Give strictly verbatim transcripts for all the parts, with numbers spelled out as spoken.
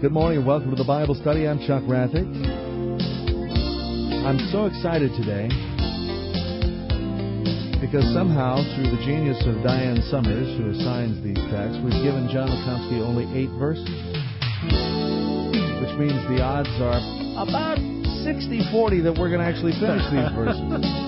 Good morning and welcome to the Bible Study. I'm Chuck Rathick. I'm so excited today because somehow, through the genius of Diane Summers, who assigns these texts, we've given John McComsky only eight verses, which means the odds are about sixty forty that we're going to actually finish these verses.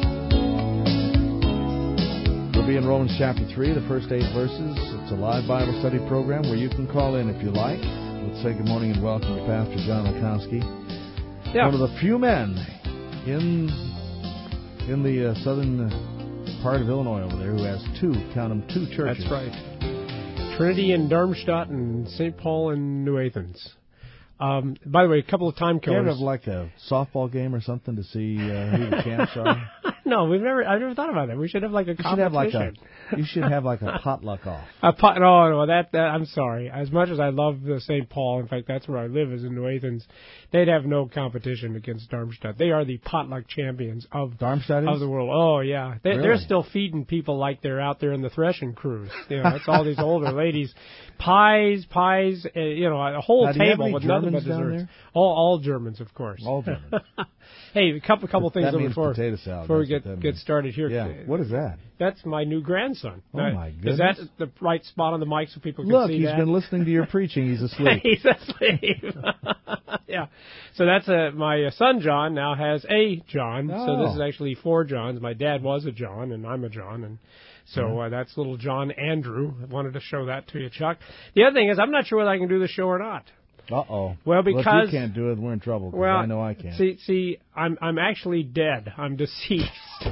We'll be in Romans chapter three, the first eight verses. It's a live Bible study program where you can call in if you like. Let's say good morning and welcome to Pastor John McComsky, yeah. One of the few men in in the uh, southern part of Illinois over there who has two, count them, two churches. That's right. Trinity in Darmstadt and Saint Paul in New Athens. Um, by the way, a couple of time killers. You ever have like a softball game or something to see uh, who the champs are? No, we've never. I've never thought about that. We should have like a you competition. Should have like a, you should have like a potluck off. A pot? No, no. That, that I'm sorry. As much as I love the Saint Paul, in fact, that's where I live, is in New Athens. They'd have no competition against Darmstadt. They are the potluck champions of Darmstadt is? of the world. Oh yeah, they, really? They're still feeding people like they're out there in the threshing crews. You know, it's all these older ladies, pies, pies. Uh, you know, a whole now, do you table have any with Germans nothing but down desserts. there? All, all Germans, of course. All Germans. Hey, a couple, couple things that means before, potato salad. before we That's get get started here. Yeah. What is that? That's my new grandson. Oh, uh, my goodness. Is that the right spot on the mic so people can Look, see he's that? been listening to your preaching. He's asleep. He's asleep. Yeah. So that's a, my son John now has a John. Oh. So this is actually four Johns. My dad was a John, and I'm a John. And so uh, that's little John Andrew. I wanted to show that to you, Chuck. The other thing is I'm not sure whether I can do the show or not. Uh-oh. Well, because well, if you can't do it, we're in trouble, because well, I know I can't. See, see, I'm I'm actually dead. I'm deceased.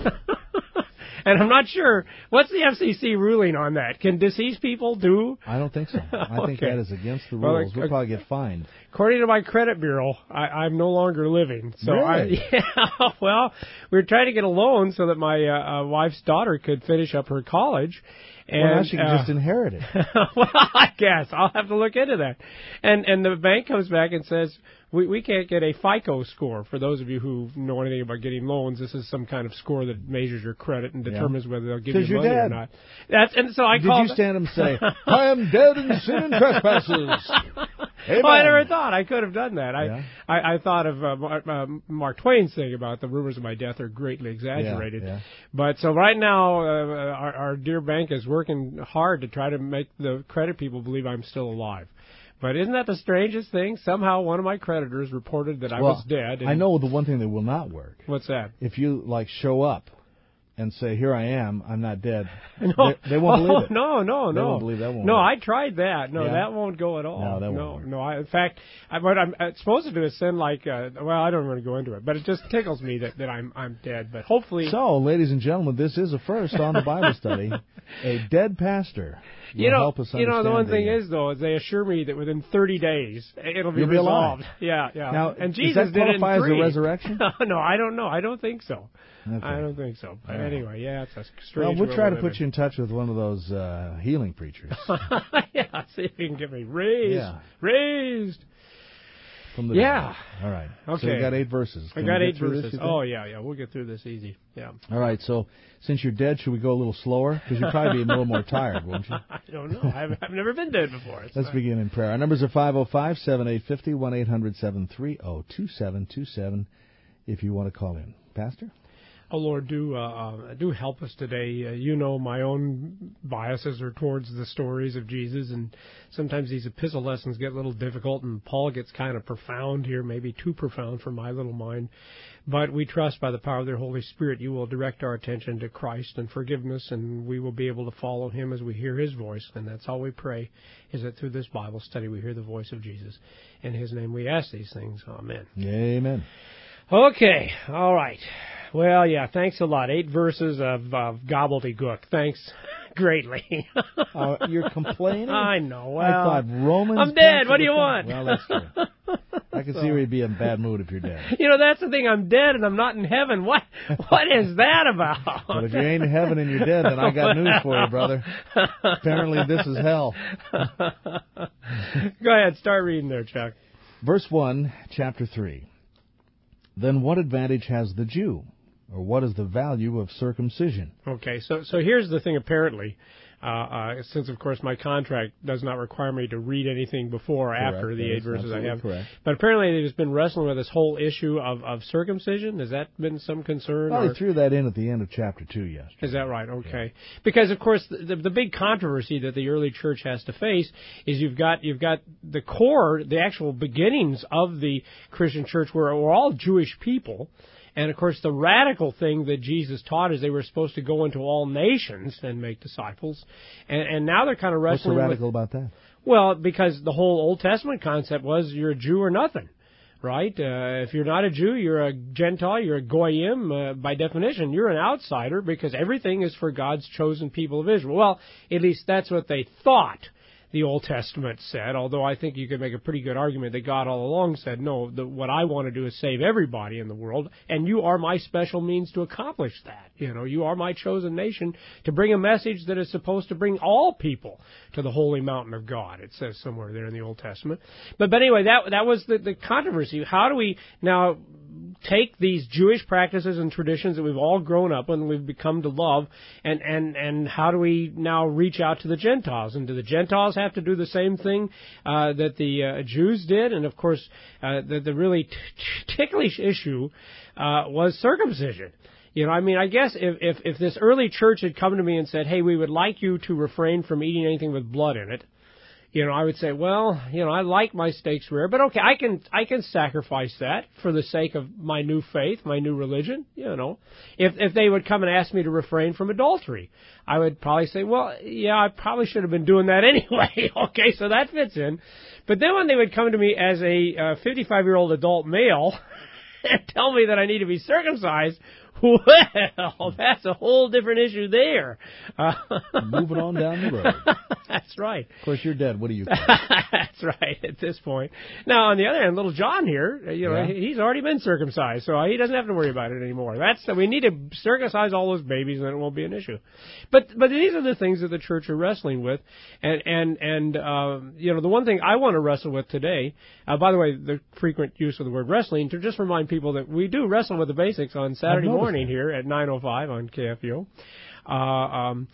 And I'm not sure, what's the F C C ruling on that? Can deceased people do? I don't think so. I okay. think that is against the Well, rules. uh, we'll probably get fined. According to my credit bureau, I, I'm no longer living. So really? I, yeah, well, we were trying to get a loan so that my uh, uh, wife's daughter could finish up her college. And, well, now she can uh, just inherit it. Well, I guess. I'll have to look into that. And and the bank comes back and says, we, we can't get a FICO score. For those of you who know anything about getting loans, this is some kind of score that measures your credit and determines yeah. whether they'll give you you're money dead. or not. That's and so I Did called. you stand up and say, I am dead in sin and trespasses? Amen. Well, I never thought I could have done that. I Yeah. I, I thought of uh, Mark, uh, Mark Twain's thing about the rumors of my death are greatly exaggerated. Yeah, yeah. But so right now, uh, our, our dear bank is working hard to try to make the credit people believe I'm still alive. But isn't that the strangest thing? Somehow one of my creditors reported that I well, was dead. And I know the one thing that will not work. What's that? If you, like, show up and say, here I am, I'm not dead, no. they, they won't oh, believe it. No, no, they no. They won't believe that won't No, work. I tried that. No, yeah. that won't go at all. No, that won't no, work. no. I, in fact, I, what I'm uh, supposed to do is send like, uh, well, I don't want to go into it, but it just tickles me that, that I'm I'm dead. But hopefully. So, ladies and gentlemen, this is a first on the Bible Study. A dead pastor. You know, help us you know, the one thing the, is, though, is they assure me that within thirty days it'll be You'll be resolved. alive. Yeah, yeah. Now, and Jesus does that did it in qualify three. as a resurrection? No, I don't know. I don't think so. Okay. I don't think so. But right. anyway, yeah, it's a strange. Well, we'll try to living. put you in touch with one of those uh, healing preachers. Yeah, see if you can get me raised. Yeah. Raised. From the yeah. All right. Okay. So you got eight verses. I Can got we eight get through verses. this, Oh, yeah, yeah. We'll get through this easy. Yeah. All right. So since you're dead, should we go a little slower? Because you'd probably be a little more tired, won't you? I don't know. I've, I've never been dead before. It's Let's not... begin in prayer. Our numbers are five oh five, seven eight five oh, one eight hundred, seven three oh, two seven two seven if you want to call in. Pastor? Oh, Lord, do uh, uh, do help us today. Uh, you know my own biases are towards the stories of Jesus, and sometimes these epistle lessons get a little difficult, and Paul gets kind of profound here, maybe too profound for my little mind. But we trust by the power of the Holy Spirit you will direct our attention to Christ and forgiveness, and we will be able to follow him as we hear his voice. And that's all we pray, is that through this Bible study we hear the voice of Jesus. In his name we ask these things. Amen. Amen. Okay, all right. Well, yeah, thanks a lot. Eight verses of, of gobbledygook. Thanks greatly. uh, you're complaining? I know. Well, I thought Romans... I'm dead. What do you want? Well, that's true. I can so, see where you'd be in bad mood if you're dead. You know, that's the thing. I'm dead and I'm not in heaven. What? What is that about? But if you ain't in heaven and you're dead, then I got news for you, brother. Apparently this is hell. Go ahead. Start reading there, Chuck. Verse one, chapter three. Then what advantage has the Jew? Or what is the value of circumcision? Okay, so so here's the thing, apparently. Uh, uh, since, of course, my contract does not require me to read anything before or Correct. after the That eight is verses I have. correct. But apparently they've just been wrestling with this whole issue of, of circumcision. Has that been some concern? Well, or? they threw that in at the end of chapter two yesterday. Is that right? Okay. Yeah. Because, of course, the, the big controversy that the early church has to face is you've got you've got the core, the actual beginnings of the Christian church where we're all Jewish people. And, of course, the radical thing that Jesus taught is they were supposed to go into all nations and make disciples. And, and now they're kind of wrestling What's so radical with, about that? Well, because the whole Old Testament concept was you're a Jew or nothing, right? Uh, if you're not a Jew, you're a Gentile, you're a Goyim. Uh, by definition, you're an outsider because everything is for God's chosen people of Israel. Well, at least that's what they thought the Old Testament said, although I think you could make a pretty good argument that God all along said, no, the, what I want to do is save everybody in the world, and you are my special means to accomplish that. You know, you are my chosen nation to bring a message that is supposed to bring all people to the holy mountain of God. It says somewhere there in the Old Testament. But, but anyway, that that was the, the controversy. How do we now take these Jewish practices and traditions that we've all grown up with and we've become to love, and, and, and how do we now reach out to the Gentiles? And do the Gentiles have to do the same thing uh, that the uh, Jews did? And, of course, uh, the, the really t- t- ticklish issue uh, was circumcision. You know, I mean, I guess if, if, if this early church had come to me and said, hey, we would like you to refrain from eating anything with blood in it, you know, I would say, well, you know, I like my steaks rare, but okay, I can I can sacrifice that for the sake of my new faith, my new religion, you know. If if they would come and ask me to refrain from adultery, I would probably say, well, yeah, I probably should have been doing that anyway. Okay, so that fits in. But then when they would come to me as a uh, fifty-five-year-old adult male and tell me that I need to be circumcised, well, that's a whole different issue there. Uh, Moving on down the road. That's right. Of course, you're dead. What do you care? That's right, at this point. Now, on the other hand, little John here, you know, yeah. he's already been circumcised, so he doesn't have to worry about it anymore. That's we need to circumcise all those babies, and then it won't be an issue. But but these are the things that the church are wrestling with, and and and uh, you know, the one thing I want to wrestle with today. Uh, by the way, the frequent use of the word wrestling to just remind people that we do wrestle with the basics on Saturday morning here at nine oh five on K F U O. Uh, um,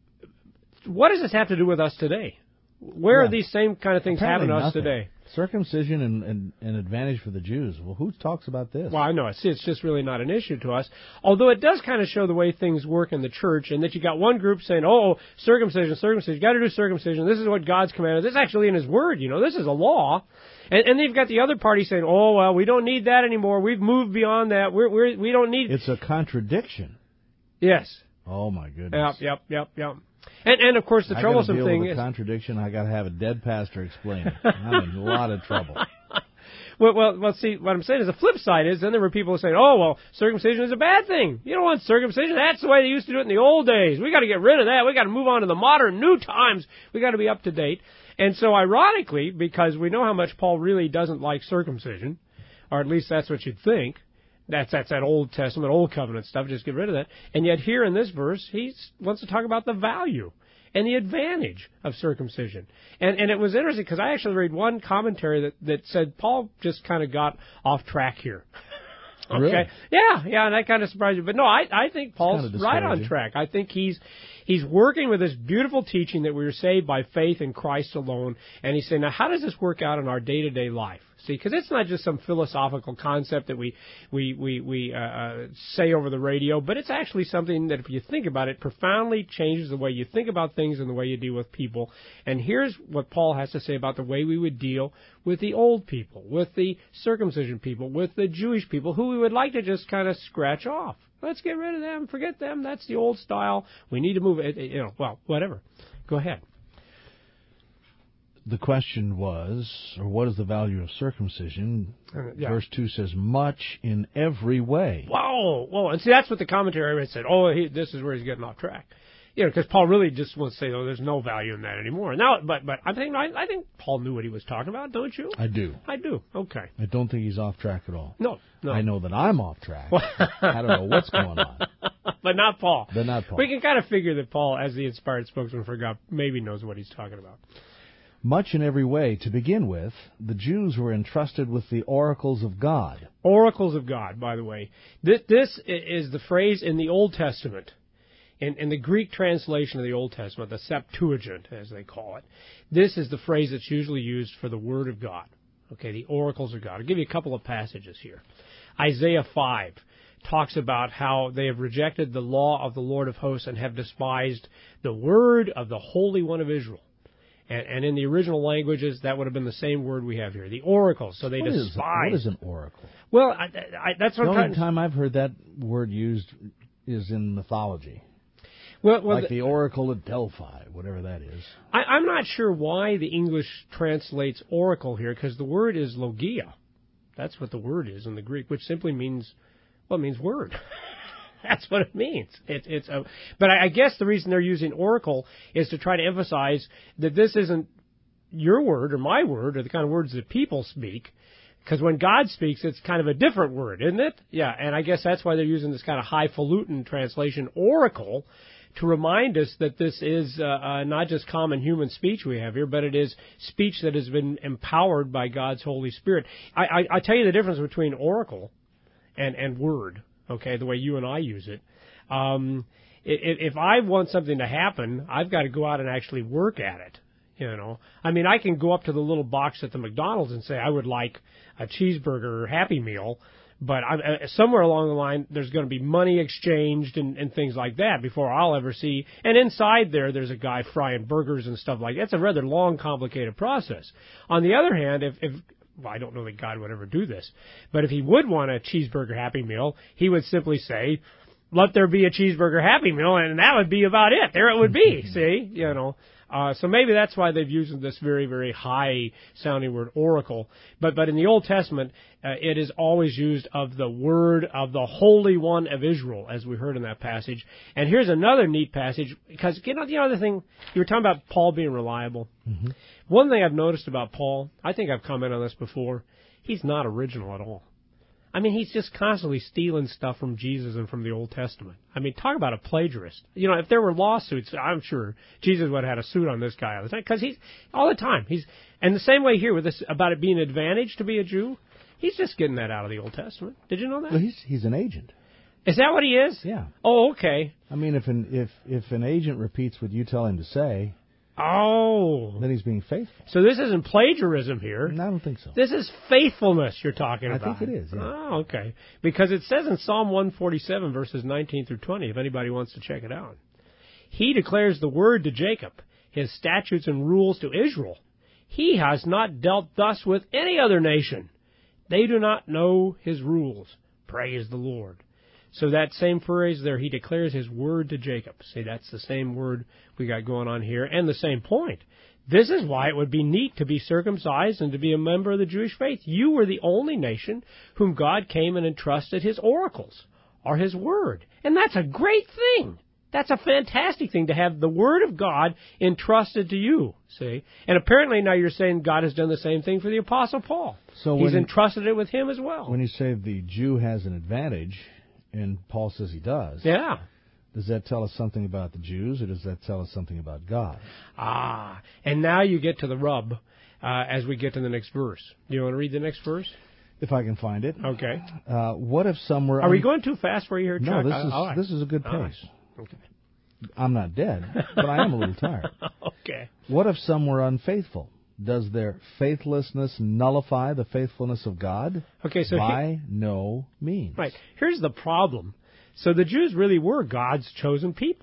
what does this have to do with us today? Where yeah. are these same kind of things Apparently happening to us nothing. today? Circumcision and, and, and advantage for the Jews. Well, who talks about this? Well, I know. See, it's just really not an issue to us. Although it does kind of show the way things work in the church, and that you got one group saying, oh, circumcision, circumcision, you got to do circumcision. This is what God's commanded. This is actually in His Word, you know. This is a law. And, and they've got the other party saying, oh, well, we don't need that anymore. We've moved beyond that. We're, we're, we don't need... It's a contradiction. Yes. Oh, my goodness. Yep, yep, yep, yep. And, and of course, the I troublesome deal thing with a is... contradiction, I got to have a dead pastor explain it. I'm in a lot of trouble. Well, well, well, see, what I'm saying is the flip side is then there were people saying, oh, well, circumcision is a bad thing. You don't want circumcision. That's the way they used to do it in the old days. We got to get rid of that. We got to move on to the modern, new times. We got to be up to date. And so, ironically, because we know how much Paul really doesn't like circumcision, or at least that's what you'd think, that's that's that Old Testament, Old Covenant stuff, just get rid of that. And yet here in this verse, he wants to talk about the value and the advantage of circumcision. And and it was interesting because I actually read one commentary that, that said Paul just kind of got off track here. Okay. Really? Yeah, yeah, and that kind of surprised you. But no, I I think Paul's right on track. I think he's he's working with this beautiful teaching that we are saved by faith in Christ alone. And he's saying, now how does this work out in our day-to-day life? See, because it's not just some philosophical concept that we we we, we uh, uh, say over the radio, but it's actually something that, if you think about it, profoundly changes the way you think about things and the way you deal with people. And here's what Paul has to say about the way we would deal with the old people, with the circumcision people, with the Jewish people, who we would like to just kind of scratch off. Let's get rid of them, forget them. That's the old style. We need to move it. You know, well, whatever. Go ahead. The question was, or what is the value of circumcision? Uh, yeah. Verse two says, much in every way. Whoa, whoa. And see, that's what the commentary read said. Oh, he, this is where he's getting off track. You know, because Paul really just wants to say, oh, there's no value in that anymore. Now, but but I think I, I think Paul knew what he was talking about, don't you? I do. I do. Okay. I don't think he's off track at all. No, no. I know that I'm off track. I don't know what's going on. But not Paul. But not Paul. We can kind of figure that Paul, as the inspired spokesman for God, maybe knows what he's talking about. Much in every way. To begin with, the Jews were entrusted with the oracles of God. Oracles of God, by the way. This, this is the phrase in the Old Testament. In, in the Greek translation of the Old Testament, the Septuagint, as they call it, this is the phrase that's usually used for the Word of God. Okay, the oracles of God. I'll give you a couple of passages here. Isaiah five talks about how they have rejected the law of the Lord of hosts and have despised the word of the Holy One of Israel. And, and in the original languages, that would have been the same word we have here, the oracles. So they what despise. Is, what is an oracle? Well, I, I, that's what the I'm only trying time I've heard that word used is in mythology. Well, well, like the, the Oracle of Delphi, whatever that is. I, I'm not sure why the English translates oracle here, because the word is logia. That's what the word is in the Greek, which simply means, well, it means word. That's what it means. It, it's a, but I, I guess the reason they're using oracle is to try to emphasize that this isn't your word or my word or the kind of words that people speak. Because when God speaks, it's kind of a different word, isn't it? Yeah, and I guess that's why they're using this kind of highfalutin translation, oracle, to remind us that this is uh, uh, not just common human speech we have here, but it is speech that has been empowered by God's Holy Spirit. I, I, I tell you the difference between oracle and, and word, okay, the way you and I use it. Um, if, if I want something to happen, I've got to go out and actually work at it. You know, I mean, I can go up to the little box at the McDonald's and say I would like a cheeseburger or Happy Meal, but I, uh, somewhere along the line there's going to be money exchanged and, and things like that before I'll ever see. And inside there, there's a guy frying burgers and stuff like that. It's a rather long, complicated process. On the other hand, if, if well, I don't know that God would ever do this, but if he would want a cheeseburger Happy Meal, he would simply say, "Let there be a cheeseburger Happy Meal," and that would be about it. There it would be. See, you know. Uh, so maybe that's why they've used this very, very high-sounding word, oracle. But but in the Old Testament, uh, it is always used of the word of the Holy One of Israel, as we heard in that passage. And here's another neat passage, because you know the other thing, you were talking about Paul being reliable. Mm-hmm. One thing I've noticed about Paul, I think I've commented on this before, he's not original at all. I mean, he's just constantly stealing stuff from Jesus and from the Old Testament. I mean, talk about a plagiarist. You know, if there were lawsuits, I'm sure Jesus would have had a suit on this guy all the time, because he's all the time. He's and the same way here with this about it being an advantage to be a Jew. He's just getting that out of the Old Testament. Did you know that? Well, he's he's an agent. Is that what he is? Yeah. Oh, okay. I mean, if an if if an agent repeats what you tell him to say. Oh. Then he's being faithful. So this isn't plagiarism here. No, I don't think so. This is faithfulness you're talking I about. I think it is, yeah. Oh, okay. Because it says in Psalm one forty-seven, verses nineteen through twenty, if anybody wants to check it out. He declares the word to Jacob, his statutes and rules to Israel. He has not dealt thus with any other nation. They do not know his rules. Praise the Lord. So that same phrase there, he declares his word to Jacob. See, that's the same word we got going on here, and the same point. This is why it would be neat to be circumcised and to be a member of the Jewish faith. You were the only nation whom God came and entrusted his oracles, or his word. And that's a great thing. That's a fantastic thing to have the word of God entrusted to you, see? And apparently now you're saying God has done the same thing for the Apostle Paul. So He's entrusted it with him as well. When you say the Jew has an advantage, and Paul says he does. Yeah. Does that tell us something about the Jews, or does that tell us something about God? Ah, and now you get to the rub uh, as we get to the next verse. Do you want to read the next verse? If I can find it. Okay. Uh, what if some were... Are un- we going too fast for you here, Chuck? No, this is, right. this is a good pace. Right. Okay. I'm not dead, but I am a little tired. Okay. What if some were unfaithful? Does their faithlessness nullify the faithfulness of God? Okay, so by he, no means. Right. Here's the problem. So the Jews really were God's chosen people.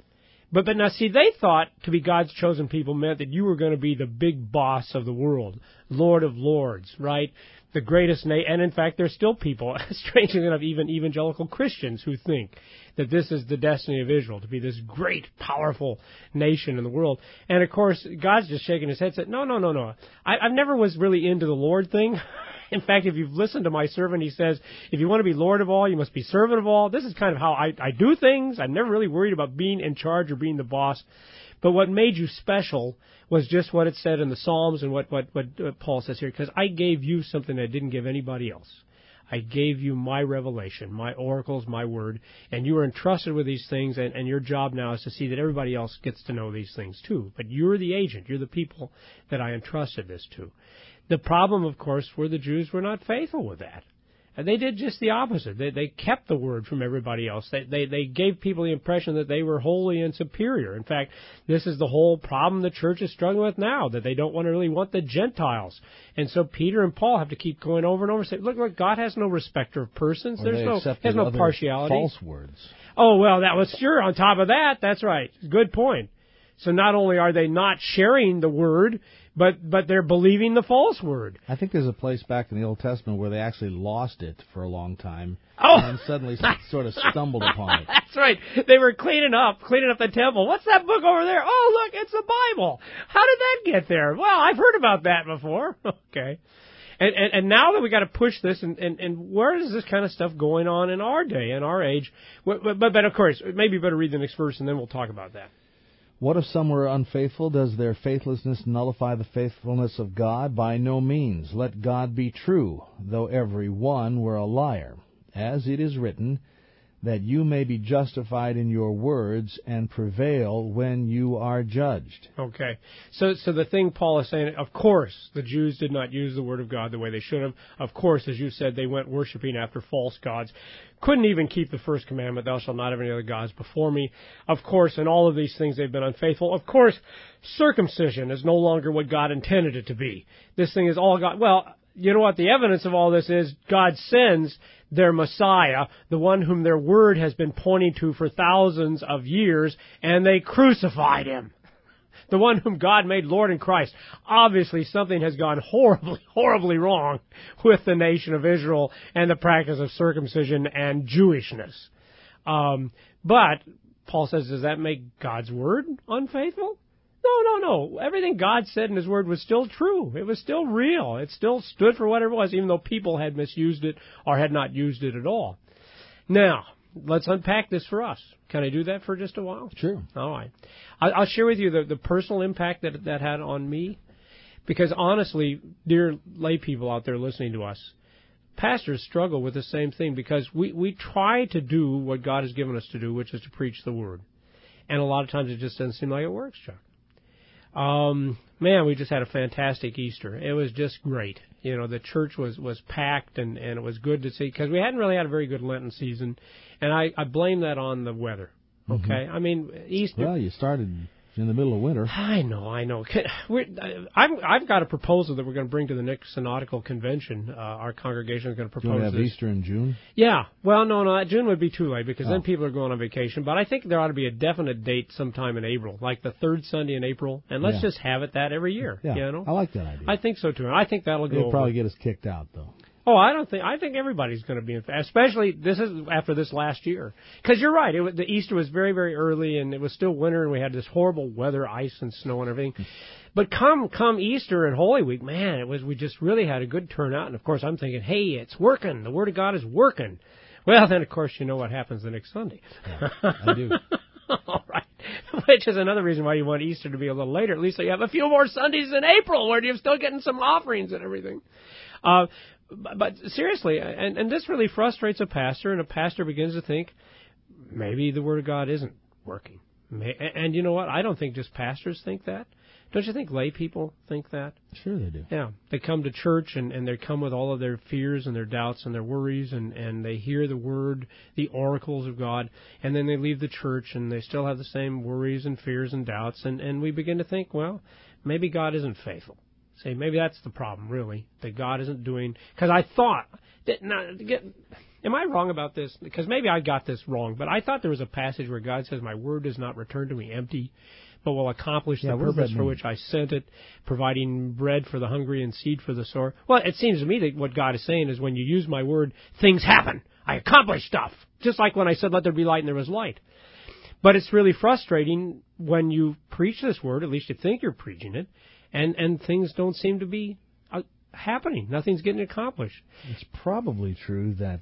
But but now see, they thought to be God's chosen people meant that you were going to be the big boss of the world, Lord of Lords, right? The greatest nation. And in fact, there's still people, strangely enough, even evangelical Christians who think that this is the destiny of Israel, to be this great, powerful nation in the world. And of course, God's just shaking his head and said, no, no, no, no. I, I've never was really into the Lord thing. In fact, if you've listened to my servant, he says, if you want to be Lord of all, you must be servant of all. This is kind of how I, I do things. I'm never really worried about being in charge or being the boss. But what made you special was just what it said in the Psalms and what, what, what, what Paul says here, because I gave you something I didn't give anybody else. I gave you my revelation, my oracles, my word, and you were entrusted with these things, and, and your job now is to see that everybody else gets to know these things too. But you're the agent. You're the people that I entrusted this to. The problem, of course, were the Jews were not faithful with that. And they did just the opposite. They they kept the word from everybody else. They, they they gave people the impression that they were holy and superior. In fact, this is the whole problem the church is struggling with now, that they don't want to really want the Gentiles. And so Peter and Paul have to keep going over and over and say, look, look, God has no respecter of persons. Or There's no has no partiality. False words. Oh, well, that was sure. On top of that, that's right. Good point. So not only are they not sharing the word, but but they're believing the false word. I think there's a place back in the Old Testament where they actually lost it for a long time, oh. and then suddenly sort of stumbled upon it. That's right. They were cleaning up, cleaning up the temple. What's that book over there? Oh, look, it's the Bible. How did that get there? Well, I've heard about that before. Okay. And, and and now that we got to push this, and, and, and where is this kind of stuff going on in our day, in our age? But, but, but of course, maybe you better read the next verse, and then we'll talk about that. What if some were unfaithful? Does their faithlessness nullify the faithfulness of God? By no means. Let God be true, though every one were a liar. As it is written, that you may be justified in your words and prevail when you are judged. Okay. So so the thing Paul is saying, of course, the Jews did not use the word of God the way they should have. Of course, as you said, they went worshiping after false gods. Couldn't even keep the first commandment, thou shalt not have any other gods before me. Of course, in all of these things they've been unfaithful. Of course, circumcision is no longer what God intended it to be. This thing is all God. Well, you know what? The evidence of all this is God sends their Messiah, the one whom their word has been pointing to for thousands of years, and they crucified him. The one whom God made Lord in Christ. Obviously, something has gone horribly, horribly wrong with the nation of Israel and the practice of circumcision and Jewishness. Um, but, Paul says, does that make God's word unfaithful? No, no, no. Everything God said in His Word was still true. It was still real. It still stood for whatever it was, even though people had misused it or had not used it at all. Now, let's unpack this for us. Can I do that for just a while? Sure. All right. I'll share with you the, the personal impact that that had on me. Because honestly, dear lay people out there listening to us, pastors struggle with the same thing because we, we try to do what God has given us to do, which is to preach the Word. And a lot of times it just doesn't seem like it works, Chuck. Um, man, we just had a fantastic Easter. It was just great. You know, the church was, was packed, and, and it was good to see, because we hadn't really had a very good Lenten season, and I, I blame that on the weather. Okay? Mm-hmm. I mean, Easter... Well, you started in the middle of winter. I know, I know. We're, I'm, I've got a proposal that we're going to bring to the next synodical convention. Uh, our congregation is going to propose Do you want to have this. Easter in June? Yeah. Well, no, no, June would be too late because oh. then people are going on vacation. But I think there ought to be a definite date sometime in April, like the third Sunday in April, and let's yeah. just have it that every year. Yeah, you know? I like that idea. I think so too. I think that'll go. It'll probably over. get us kicked out, though. Oh, I don't think. I think everybody's going to be in, especially this is after this last year. Because you're right. It was, the Easter was very, very early, and it was still winter, and we had this horrible weather, ice and snow and everything. But come, come Easter and Holy Week, man, it was. We just really had a good turnout. And of course, I'm thinking, hey, it's working. The Word of God is working. Well, then of course, you know what happens the next Sunday. Yeah, I do. All right. Which is another reason why you want Easter to be a little later. At least so you have a few more Sundays in April where you're still getting some offerings and everything. Uh, but, but seriously, and, and this really frustrates a pastor, and a pastor begins to think, maybe the Word of God isn't working. May, and, and you know what? I don't think just pastors think that. Don't you think lay people think that? Sure they do. Yeah. They come to church, and, and they come with all of their fears and their doubts and their worries, and, and they hear the Word, the oracles of God, and then they leave the church, and they still have the same worries and fears and doubts, and, and we begin to think, well, maybe God isn't faithful. Say, maybe that's the problem, really, that God isn't doing... Because I thought... That, not, get, am I wrong about this? Because maybe I got this wrong, but I thought there was a passage where God says, my word does not return to me empty, but will accomplish yeah, the purpose for which I sent it, providing bread for the hungry and seed for the sower. Well, it seems to me that what God is saying is when you use my word, things happen. I accomplish stuff. Just like when I said, let there be light, and there was light. But it's really frustrating when you preach this word, at least you think you're preaching it, and, and things don't seem to be uh, happening. Nothing's getting accomplished. It's probably true that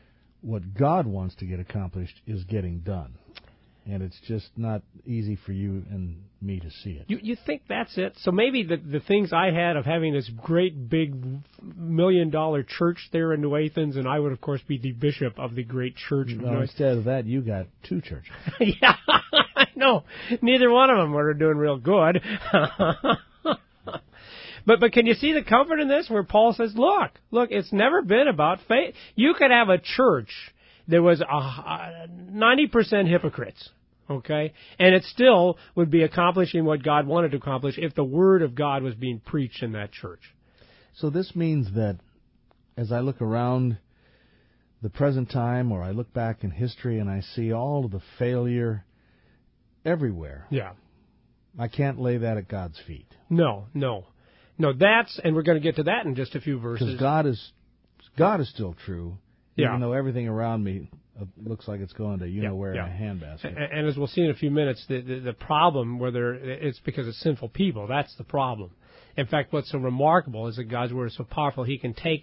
what God wants to get accomplished is getting done. And it's just not easy for you and me to see it. You you think that's it? So maybe the the things I had of having this great big million dollar church there in New Athens, and I would of course be the bishop of the great church. No, of instead of that, you got two churches. Yeah, I know. Neither one of them were doing real good. But but can you see the comfort in this where Paul says, look, look, it's never been about faith. You could have a church that was a, ninety percent hypocrites, okay? And it still would be accomplishing what God wanted to accomplish if the Word of God was being preached in that church. So this means that as I look around the present time, or I look back in history and I see all of the failure everywhere. Yeah. I can't lay that at God's feet. No, no. No, that's, and we're going to get to that in just a few verses. Because God is, God is still true, yeah. even though everything around me looks like it's going to, you yeah, know, where yeah. in a handbasket. And, and as we'll see in a few minutes, the, the, the problem, whether it's because of sinful people, that's the problem. In fact, what's so remarkable is that God's Word is so powerful, He can take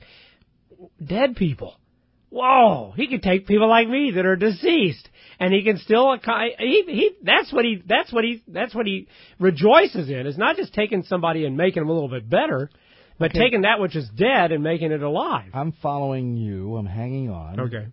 dead people. Whoa! He can take people like me that are deceased, and He can still he he. That's what he. That's what he. That's what he rejoices in. Is not just taking somebody and making them a little bit better, but okay. taking that which is dead and making it alive. I'm following you. I'm hanging on. Okay.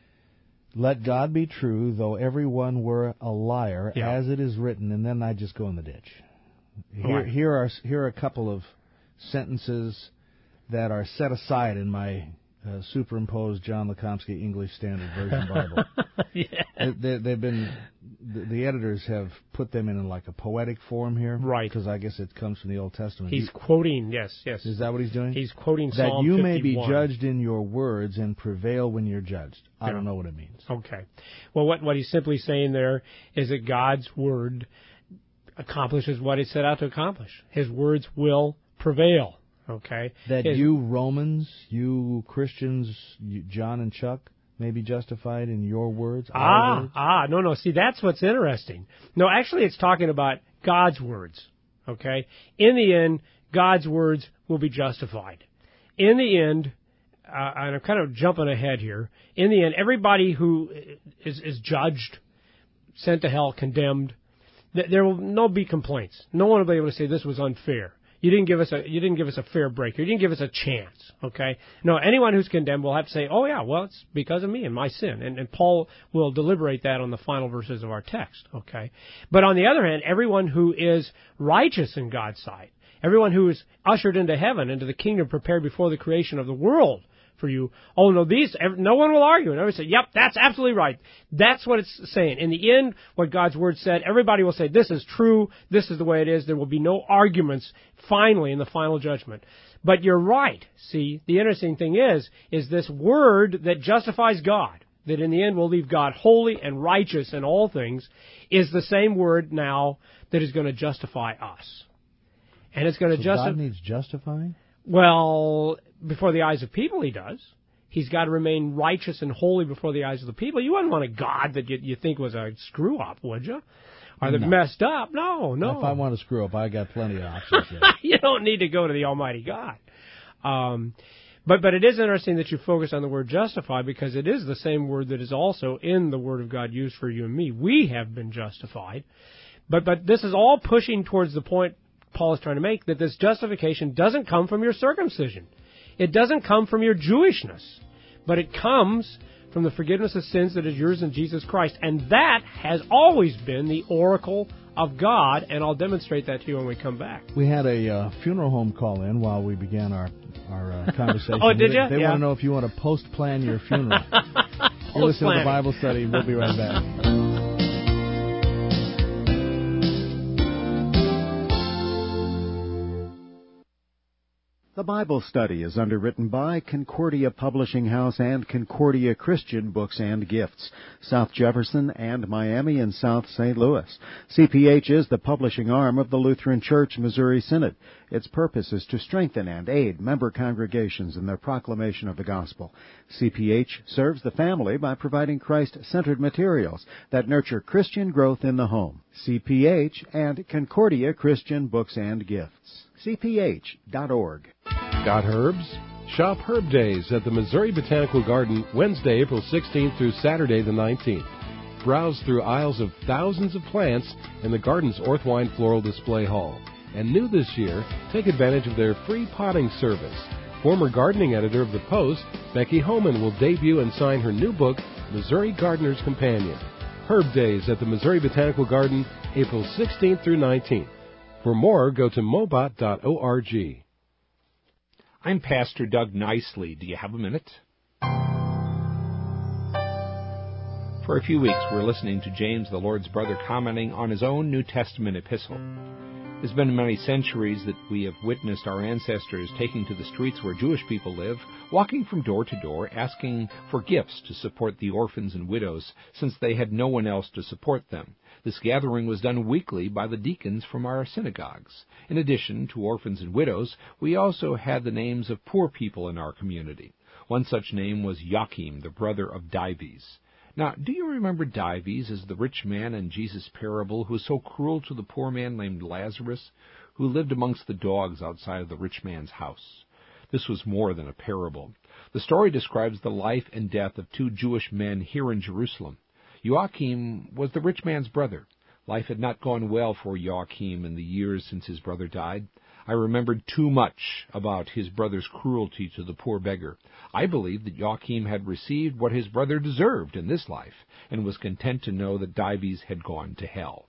Let God be true, though everyone were a liar, yeah. as it is written, and then I just go in the ditch. Here, right. here are here are a couple of sentences that are set aside in my uh, superimposed John Lekomsky English Standard Version Bible. yeah. they, they've been the, the editors have put them in like a poetic form here, right? Because I guess it comes from the Old Testament. He's you, quoting, yes, yes. Is that what he's doing? He's quoting that Psalm you fifty-one. may be judged in your words and prevail when you're judged. I yeah. don't know what it means. Okay. Well, what what he's simply saying there is that God's Word accomplishes what it set out to accomplish. His words will prevail, okay? That His, you Romans, you Christians, you, John and Chuck, may be justified in your words, ah, our words? Ah, no, no, see, that's what's interesting. No, actually, it's talking about God's words, okay? In the end, God's words will be justified. In the end, uh, and I'm kind of jumping ahead here, in the end, everybody who is, is judged, sent to hell, condemned, there will no be complaints. No one will be able to say this was unfair. You didn't give us a you didn't give us a fair break. You didn't give us a chance. Okay. No, anyone who's condemned will have to say, oh yeah, well it's because of me and my sin. And, and Paul will deliberate that on the final verses of our text. Okay. But on the other hand, everyone who is righteous in God's sight, everyone who is ushered into heaven, into the kingdom prepared before the creation of the world for you. Oh, no, these, no one will argue. And everyone say, yep, that's absolutely right. That's what it's saying. In the end, what God's Word said, everybody will say, this is true, this is the way it is. There will be no arguments finally in the final judgment. But you're right. See, the interesting thing is, is this Word that justifies God, that in the end will leave God holy and righteous in all things, is the same Word now that is going to justify us. And it's going to so justify. God needs justifying? Well, before the eyes of people, he does. He's got to remain righteous and holy before the eyes of the people. You wouldn't want a God that you, you think was a screw-up, would you? Or that no. messed up. No, no. If I want to screw up, I got plenty of options. You don't need to go to the Almighty God. Um, but but it is interesting that you focus on the word justify, because it is the same word that is also in the Word of God used for you and me. We have been justified. But but this is all pushing towards the point Paul is trying to make, that this justification doesn't come from your circumcision. It doesn't come from your Jewishness, but it comes from the forgiveness of sins that is yours in Jesus Christ. And that has always been the oracle of God, and I'll demonstrate that to you when we come back. We had a uh, funeral home call in while we began our, our uh, conversation. Oh, did you? They, they yeah. want to know if you want to post-plan your funeral. You're listening to the Bible study. We'll be right back. The Bible Study is underwritten by Concordia Publishing House and Concordia Christian Books and Gifts, South Jefferson and Miami and South Saint Louis. C P H is the publishing arm of the Lutheran Church Missouri Synod. Its purpose is to strengthen and aid member congregations in their proclamation of the gospel. C P H serves the family by providing Christ-centered materials that nurture Christian growth in the home. C P H and Concordia Christian Books and Gifts. C P H dot org. Got herbs? Shop Herb Days at the Missouri Botanical Garden Wednesday, April sixteenth through Saturday the nineteenth. Browse through aisles of thousands of plants in the garden's Orthwine Floral Display Hall. And new this year, take advantage of their free potting service. Former gardening editor of The Post, Becky Homan, will debut and sign her new book, Missouri Gardener's Companion. Herb Days at the Missouri Botanical Garden, April sixteenth through nineteenth. For more, go to mobot dot org. I'm Pastor Doug Nicely. Do you have a minute? For a few weeks, we're listening to James, the Lord's brother, commenting on his own New Testament epistle. It's been many centuries that we have witnessed our ancestors taking to the streets where Jewish people live, walking from door to door, asking for gifts to support the orphans and widows, since they had no one else to support them. This gathering was done weekly by the deacons from our synagogues. In addition to orphans and widows, we also had the names of poor people in our community. One such name was Joachim, the brother of Dives. Now, do you remember Dives as the rich man in Jesus' parable who was so cruel to the poor man named Lazarus, who lived amongst the dogs outside of the rich man's house? This was more than a parable. The story describes the life and death of two Jewish men here in Jerusalem. Joachim was the rich man's brother. Life had not gone well for Joachim in the years since his brother died. I remembered too much about his brother's cruelty to the poor beggar. I believed that Joachim had received what his brother deserved in this life, and was content to know that Dives had gone to hell.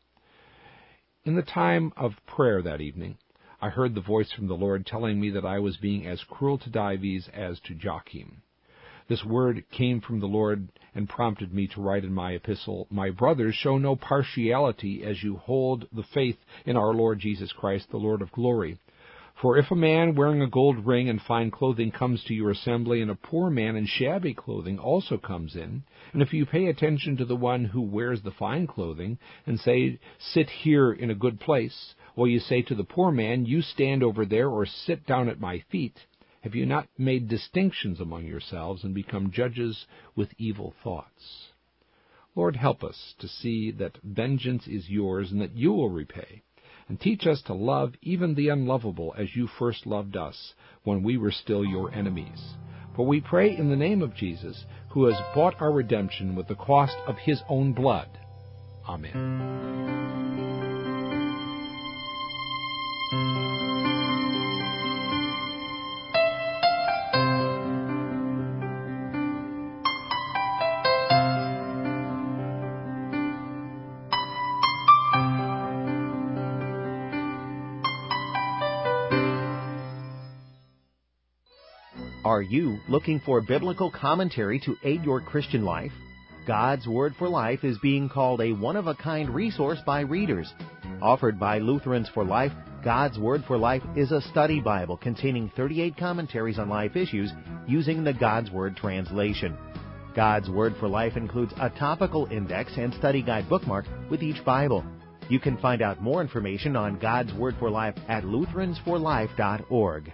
In the time of prayer that evening, I heard the voice from the Lord telling me that I was being as cruel to Dives as to Joachim. This word came from the Lord and prompted me to write in my epistle, "My brothers, show no partiality as you hold the faith in our Lord Jesus Christ, the Lord of glory. For if a man wearing a gold ring and fine clothing comes to your assembly, and a poor man in shabby clothing also comes in, and if you pay attention to the one who wears the fine clothing, and say, 'Sit here in a good place,' while you say to the poor man, 'You stand over there,' or 'Sit down at my feet,' have you not made distinctions among yourselves and become judges with evil thoughts? Lord, help us to see that vengeance is yours and that you will repay. And teach us to love even the unlovable as you first loved us when we were still your enemies. For we pray in the name of Jesus, who has bought our redemption with the cost of his own blood. Amen. Are you looking for biblical commentary to aid your Christian life? God's Word for Life is being called a one-of-a-kind resource by readers. Offered by Lutherans for Life, God's Word for Life is a study Bible containing thirty-eight commentaries on life issues using the God's Word translation. God's Word for Life includes a topical index and study guide bookmark with each Bible. You can find out more information on God's Word for Life at lutherans for life dot org.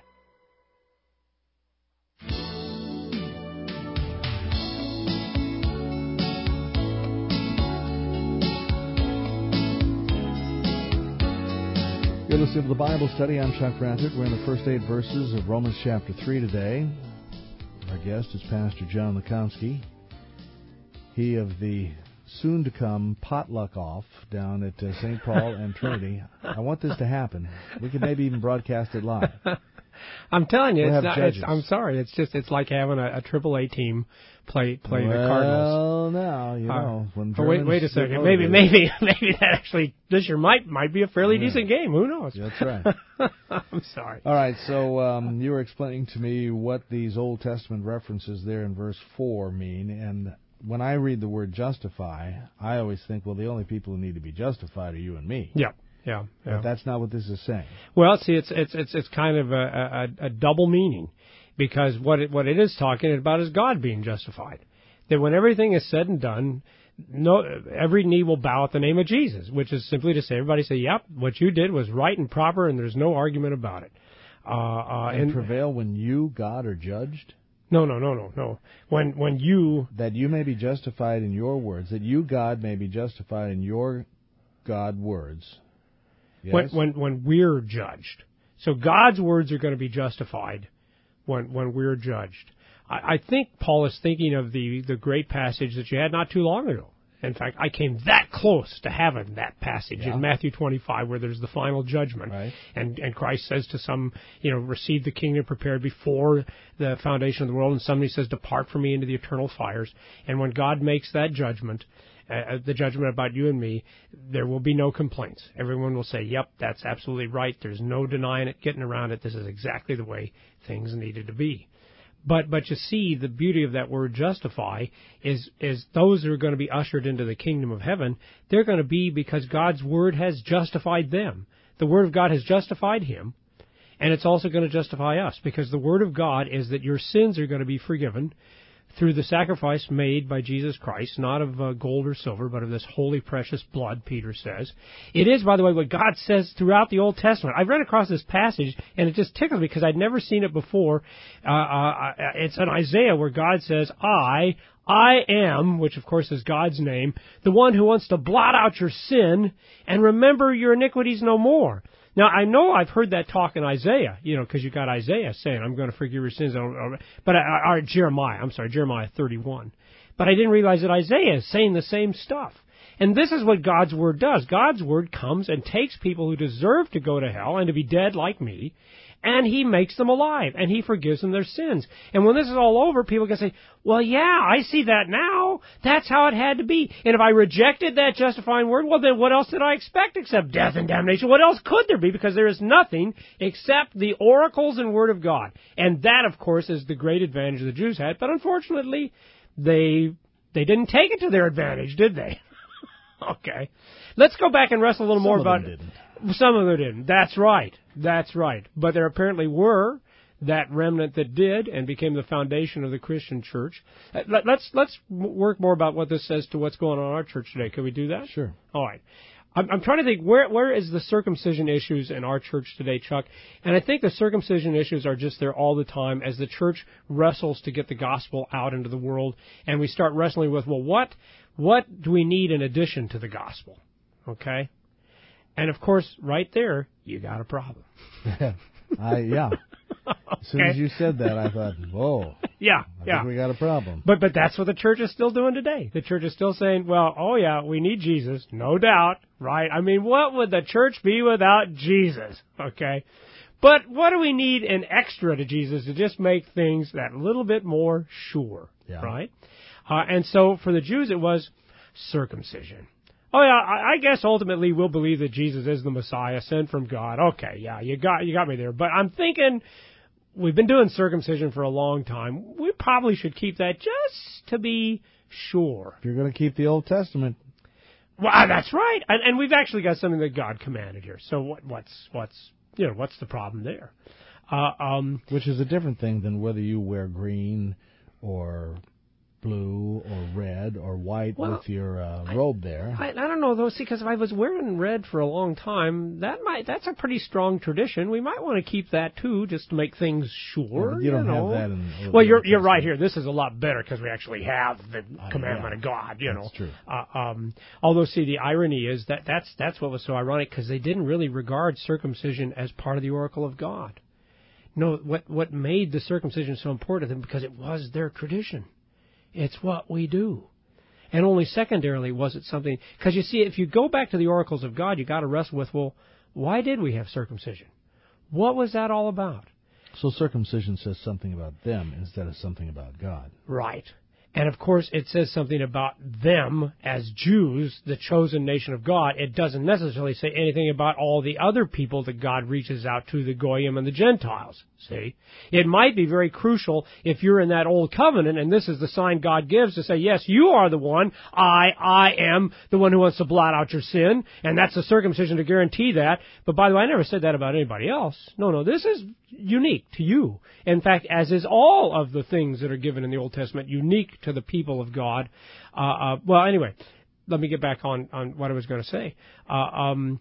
You're listening to the Bible Study. I'm Chuck Rathert. We're in the first eight verses of Romans chapter three today. Our guest is Pastor John Lukomsky. He of the soon-to-come potluck off down at uh, Saint Paul and Trinity. I want this to happen. We could maybe even broadcast it live. I'm telling you, we'll it's not, it's, I'm sorry. It's just it's like having a, a triple A team play play well, the Cardinals. Well, now you know. Uh, when oh, wait, wait a second. Maybe maybe maybe that actually this year might might be a fairly yeah. decent game. Who knows? That's right. I'm sorry. All right. So um, you were explaining to me what these Old Testament references there in verse four mean, and when I read the word justify, I always think, well, the only people who need to be justified are you and me. Yeah. Yeah, yeah. But that's not what this is saying. Well, see, it's it's it's it's kind of a, a, a double meaning, because what it, what it is talking about is God being justified. That when everything is said and done, no, every knee will bow at the name of Jesus, which is simply to say, everybody say, "Yep, what you did was right and proper, and there's no argument about it." Uh, uh, and, and prevail when you, God, are judged. No, no, no, no, no. When when you that you may be justified in your words, that you, God, may be justified in your God words. Yes. When, when when we're judged. So God's words are going to be justified when when we're judged. I, I think Paul is thinking of the, the great passage that you had not too long ago In fact, I came that close to having that passage yeah. in Matthew twenty-five where there's the final judgment. Right. And and Christ says to some, you know, receive the kingdom prepared before the foundation of the world, and somebody says, depart from me into the eternal fires. And when God makes that judgment, uh, the judgment about you and me, there will be no complaints. Everyone will say, yep, that's absolutely right. There's no denying it, getting around it. This is exactly the way things needed to be. But but you see, the beauty of that word justify is is those who are going to be ushered into the kingdom of heaven, they're going to be because God's word has justified them. The word of God has justified him, and it's also going to justify us, because the word of God is that your sins are going to be forgiven through the sacrifice made by Jesus Christ, not of uh, gold or silver, but of this holy, precious blood, Peter says. It is, by the way, what God says throughout the Old Testament. I've read across this passage, and it just tickles me because I'd never seen it before. Uh, uh, it's in Isaiah where God says, I, I am, which of course is God's name, the one who wants to blot out your sin and remember your iniquities no more. Now, I know I've heard that talk in Isaiah, you know, because you got Isaiah saying, I'm going to forgive your sins. But, or Jeremiah, I'm sorry, Jeremiah thirty-one. But I didn't realize that Isaiah is saying the same stuff. And this is what God's Word does. God's Word comes and takes people who deserve to go to hell and to be dead like me, and He makes them alive, and He forgives them their sins. And when this is all over, people can say, well, yeah, I see that now. That's how it had to be. And if I rejected that justifying word, well, then what else did I expect except death and damnation? What else could there be? Because there is nothing except the oracles and Word of God. And that, of course, is the great advantage the Jews had. But unfortunately, they they didn't take it to their advantage, did they? Okay. Let's go back and wrestle a little Some more of about them didn't. Some of them didn't. That's right. That's right. But there apparently were that remnant that did and became the foundation of the Christian church. Let, let's let's work more about what this says to what's going on in our church today. Can we do that? Sure. All right. I'm, I'm trying to think, where where is the circumcision issues in our church today, Chuck? And I think the circumcision issues are just there all the time as the church wrestles to get the gospel out into the world, and we start wrestling with, well, what what do we need in addition to the gospel? Okay? And, of course, right there, you got a problem. I, yeah. As soon Okay. as you said that, I thought, whoa. Yeah, I yeah. think we got a problem. But but that's what the church is still doing today. The church is still saying, well, oh, yeah, we need Jesus, no doubt, right? I mean, what would the church be without Jesus, okay? But what do we need an extra to Jesus to just make things that little bit more sure, Yeah. right? Uh, and so for the Jews, it was circumcision. Oh yeah, I, I guess ultimately we'll believe that Jesus is the Messiah sent from God. Okay, yeah, you got you got me there. But I'm thinking we've been doing circumcision for a long time. We probably should keep that just to be sure. If you're going to keep the Old Testament. Well, that's right, and, and we've actually got something that God commanded here. So what, what's what's you know what's the problem there? Uh, um, Which is a different thing than whether you wear green or blue or red or white well, with your uh, robe there. I, I don't know though. See, because if I was wearing red for a long time, that might that's a pretty strong tradition. We might want to keep that too, just to make things sure. Yeah, but you don't know. have that in. Well, you're you're right here. This is a lot better because we actually have the Uh, commandment yeah. of God. You That's know. true. Uh, um, although, see, the irony is that that's that's what was so ironic, because they didn't really regard circumcision as part of the oracle of God. No, what what made the circumcision so important to them, because it was their tradition. It's what we do. And only secondarily was it something, because you see, if you go back to the oracles of God, you got to wrestle with, well, why did we have circumcision? What was that all about? So circumcision says something about them instead of something about God. Right. And, of course, it says something about them as Jews, the chosen nation of God. It doesn't necessarily say anything about all the other people that God reaches out to, the Goyim and the Gentiles. See? It might be very crucial if you're in that old covenant, and this is the sign God gives to say, yes, you are the one. I, I am the one who wants to blot out your sin, and that's the circumcision to guarantee that. But, by the way, I never said that about anybody else. No, no, this is unique to you. In fact, as is all of the things that are given in the Old Testament, unique to the people of God. Uh, uh, well, anyway, let me get back on, on what I was going to say. Uh, um,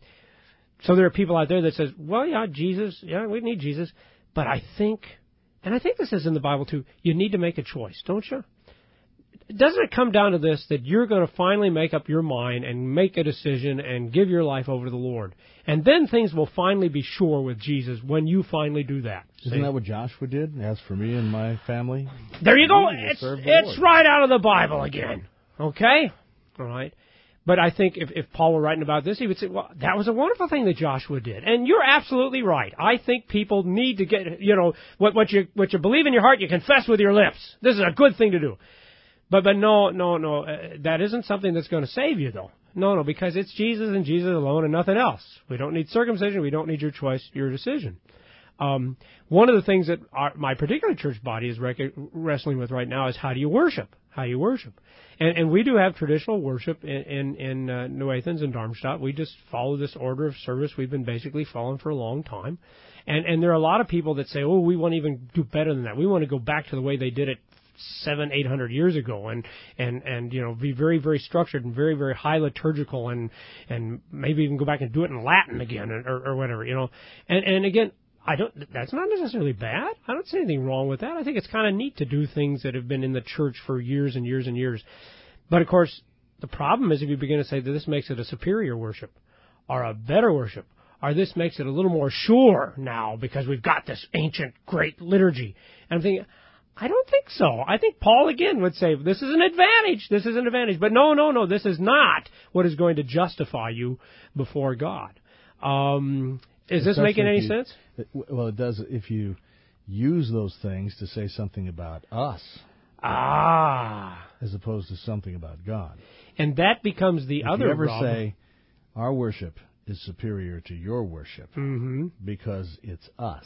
so there are people out there that says, well, yeah, Jesus, yeah, we need Jesus. But I think, and I think this is in the Bible too, you need to make a choice, don't you? Doesn't it come down to this, that you're going to finally make up your mind and make a decision and give your life over to the Lord? And then things will finally be sure with Jesus when you finally do that. Isn't See? that what Joshua did? As for me and my family, There you go. we will It's, serve the it's Lord. right out of the Bible again. Okay? All right. But I think if, if Paul were writing about this, he would say, well, that was a wonderful thing that Joshua did. And you're absolutely right. I think people need to get, you know, what, what you what you believe in your heart, you confess with your lips. This is a good thing to do. But but no, no, no, uh, that isn't something that's going to save you, though. No, no, because it's Jesus and Jesus alone and nothing else. We don't need circumcision. We don't need your choice, your decision. Um, one of the things that our, my particular church body is rec- wrestling with right now is how do you worship? How you worship. And, and we do have traditional worship in, in, in uh, New Athens and Darmstadt. We just follow this order of service we've been basically following for a long time. And, and there are a lot of people that say, oh, we want to even do better than that. We want to go back to the way they did it seven, eight hundred years ago, and, and, and, you know, be very, very structured and very, very high liturgical, and, and maybe even go back and do it in Latin again, or, or whatever, you know. And, and again, I don't, that's not necessarily bad. I don't see anything wrong with that. I think it's kind of neat to do things that have been in the church for years and years and years. But of course, the problem is if you begin to say that this makes it a superior worship or a better worship, or this makes it a little more sure now because we've got this ancient great liturgy. And I'm thinking, I don't think so. I think Paul again would say this is an advantage. This is an advantage. But no, no, no, this is not what is going to justify you before God. Um, is this making any you, sense? Well, it does if you use those things to say something about us. Ah. As opposed to something about God. And that becomes the if other you ever problem. say, our worship is superior to your worship mm-hmm. because it's us,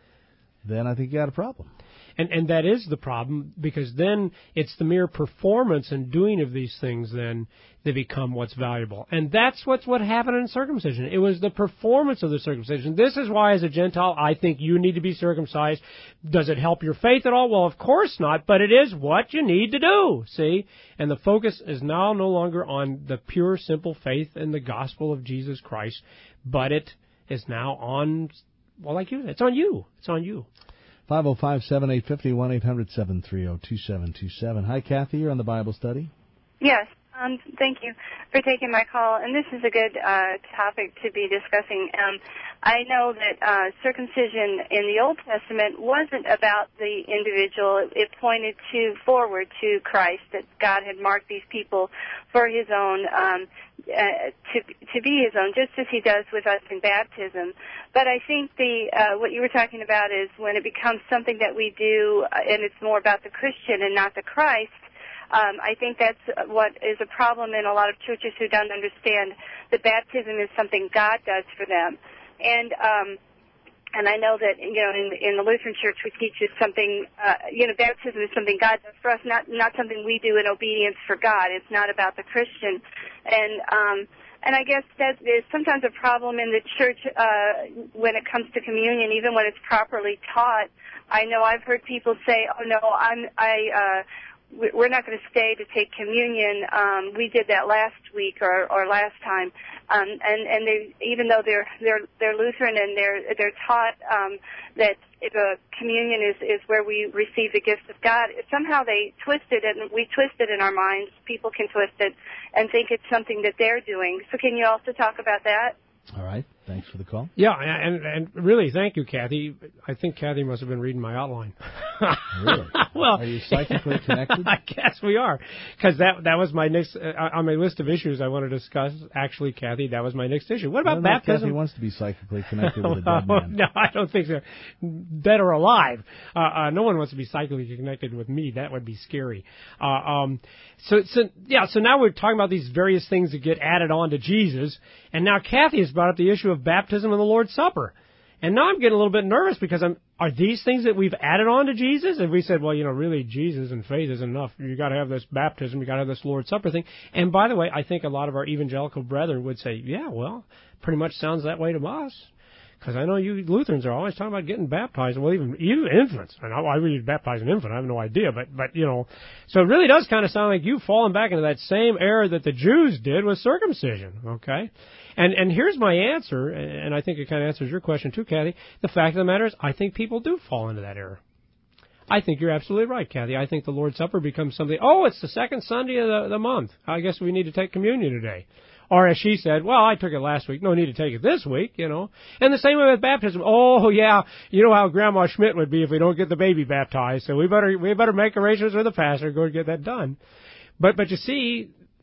then I think you got a problem. And and that is the problem, because then it's the mere performance and doing of these things then they become what's valuable. And that's what's what happened in circumcision. It was the performance of the circumcision. This is why, as a Gentile, I think you need to be circumcised. Does it help your faith at all? Well, of course not, but it is what you need to do, see? And the focus is now no longer on the pure, simple faith in the gospel of Jesus Christ, but it is now on, well, like you, it's on you. It's on you. five oh five, seven eight five oh, one eight hundred, seven three oh, two seven two seven. Hi, Kathy. You're on the Bible study. Yes. Um, thank you for taking my call. And this is a good uh, topic to be discussing. Um, I know that uh, circumcision in the Old Testament wasn't about the individual. It pointed to forward to Christ, that God had marked these people for His own, um, uh, to to be His own, just as He does with us in baptism. But I think the uh, what you were talking about is when it becomes something that we do, uh, and it's more about the Christian and not the Christ. Um, I think that's what is a problem in a lot of churches who don't understand that baptism is something God does for them. And um, and I know that, you know, in, in the Lutheran Church we teach is something, uh, you know, baptism is something God does for us, not not something we do in obedience for God. It's not about the Christian. And um, and I guess that is sometimes a problem in the church uh, when it comes to communion, even when it's properly taught. I know I've heard people say, "Oh no, I'm I." Uh, We're not going to stay to take communion. Um, we did that last week or, or last time, um, and and they, even though they're they're they're Lutheran and they're they're taught um, that the communion is, is where we receive the gifts of God, somehow they twist it, and we twist it in our minds. People can twist it and think it's something that they're doing. So can you also talk about that? All right. Thanks for the call. Yeah, and and really, thank you, Kathy. I think Kathy must have been reading my outline. Really? Well, are you psychically connected? I guess we are, because that that was my next uh, on my list of issues I want to discuss. Actually, Kathy, that was my next issue. What about baptism? Kathy wants to be psychically connected with a dead man. No, I don't think so. Dead or alive, uh, uh, no one wants to be psychically connected with me. That would be scary. Uh, um, so, so yeah. So now we're talking about these various things that get added on to Jesus, and now Kathy has brought up the issue of baptism and the Lord's Supper. And now I'm getting a little bit nervous because I'm, are these things that we've added on to Jesus? And we said, well, you know, really Jesus and faith isn't enough. You got to have this baptism. You got to have this Lord's Supper thing. And by the way, I think a lot of our evangelical brethren would say, yeah, well, pretty much sounds that way to us. Because I know you Lutherans are always talking about getting baptized. Well, even even infants. And I, I really baptize an infant. I have no idea. But, but you know, so it really does kind of sound like you've fallen back into that same error that the Jews did with circumcision. Okay? And and here's my answer, and I think it kind of answers your question too, Kathy. The fact of the matter is, I think people do fall into that error. I think you're absolutely right, Kathy. I think the Lord's Supper becomes something, oh, it's the second Sunday of the, the month. I guess we need to take communion today. Or as she said, well, I took it last week. No need to take it this week, you know. And the same way with baptism. Oh, yeah, you know how Grandma Schmidt would be if we don't get the baby baptized. So we better we better make arrangements with the pastor, go and get that done. But but you see,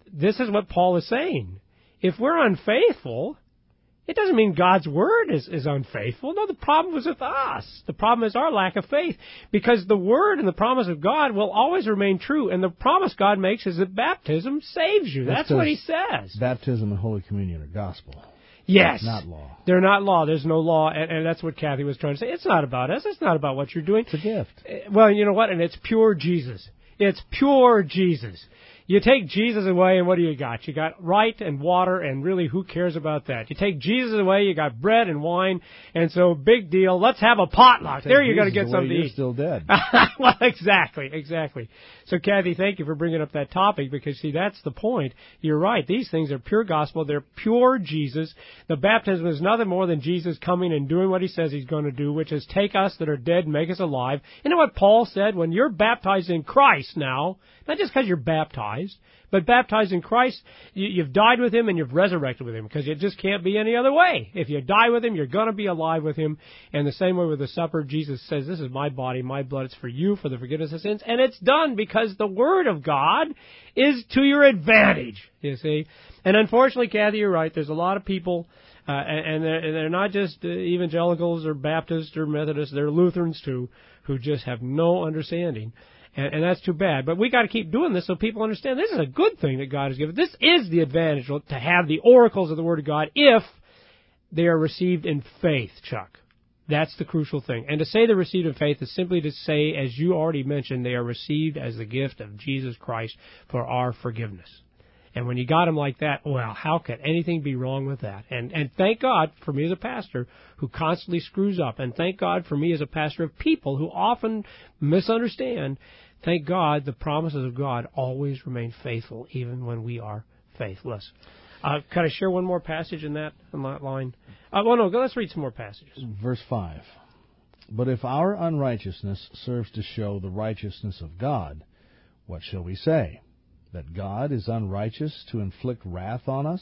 this is what Paul is saying. If we're unfaithful, it doesn't mean God's Word is, is unfaithful. No, the problem was with us. The problem is our lack of faith. Because the Word and the promise of God will always remain true. And the promise God makes is that baptism saves you. That's, That's what he says. Baptism and Holy Communion are gospel. Yes. Not law. They're not law. There's no law. And, and that's what Kathy was trying to say. It's not about us. It's not about what you're doing. It's a gift. Well, you know what? And it's pure Jesus. It's pure Jesus. You take Jesus away, and what do you got? You got right and water, and really, who cares about that? You take Jesus away, you got bread and wine, and so big deal. Let's have a potluck. There you're going to get away, something to you're eat. Still dead. Well, exactly, exactly. So, Kathy, thank you for bringing up that topic, because, see, that's the point. You're right. These things are pure gospel. They're pure Jesus. The baptism is nothing more than Jesus coming and doing what he says he's going to do, which is take us that are dead and make us alive. You know what Paul said? When you're baptized in Christ now, not just because you're baptized, but baptized in Christ, you, you've died with him and you've resurrected with him, because it just can't be any other way. If you die with him, you're going to be alive with him. And the same way with the supper, Jesus says, this is my body, my blood. It's for you, for the forgiveness of sins. And it's done because the Word of God is to your advantage, you see. And unfortunately, Kathy, you're right. There's a lot of people, uh, and, and, they're, and they're not just uh, evangelicals or Baptists or Methodists. They're Lutherans, too, who just have no understanding. And, and that's too bad. But we got to keep doing this so people understand this is a good thing that God has given. This is the advantage to have the oracles of the Word of God if they are received in faith, Chuck. That's the crucial thing. And to say they're received in faith is simply to say, as you already mentioned, they are received as the gift of Jesus Christ for our forgiveness. And when you got them like that, well, how could anything be wrong with that? And and thank God for me as a pastor who constantly screws up. And thank God for me as a pastor of people who often misunderstand. Thank God the promises of God always remain faithful even when we are faithless. Uh, can I share one more passage in that, in that line? Uh, well, no, let's read some more passages. Verse five. But if our unrighteousness serves to show the righteousness of God, what shall we say? That God is unrighteous to inflict wrath on us?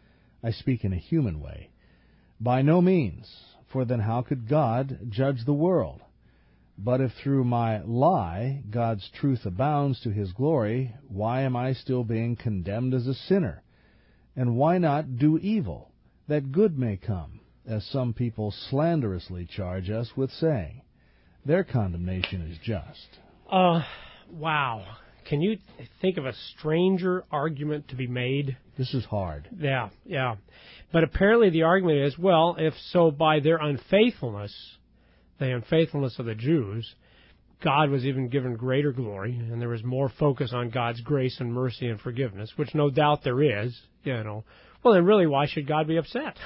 I speak in a human way. By no means, for then how could God judge the world? But if through my lie God's truth abounds to his glory, why am I still being condemned as a sinner? And why not do evil, that good may come, as some people slanderously charge us with saying? Their condemnation is just. Uh, wow. Can you think of a stranger argument to be made? This is hard. Yeah, yeah. But apparently the argument is, well, if so by their unfaithfulness, the unfaithfulness of the Jews, God was even given greater glory, and there was more focus on God's grace and mercy and forgiveness, which no doubt there is, you know. Well, then really, why should God be upset?